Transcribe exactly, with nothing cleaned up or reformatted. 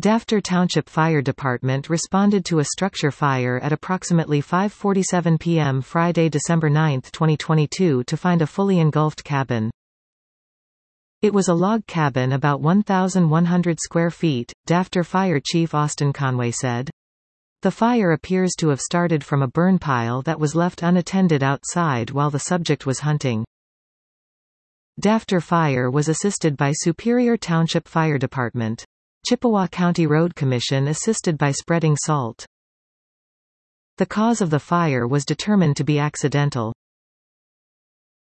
Dafter Township Fire Department responded to a structure fire at approximately five forty-seven p m Friday, December ninth, twenty twenty-two to find a fully engulfed cabin. It was a log cabin about one thousand one hundred square feet, Dafter Fire Chief Austin Conway said. The fire appears to have started from a burn pile that was left unattended outside while the subject was hunting. Dafter Fire was assisted by Superior Township Fire Department. Chippewa County Road Commission assisted by spreading salt. The cause of the fire was determined to be accidental.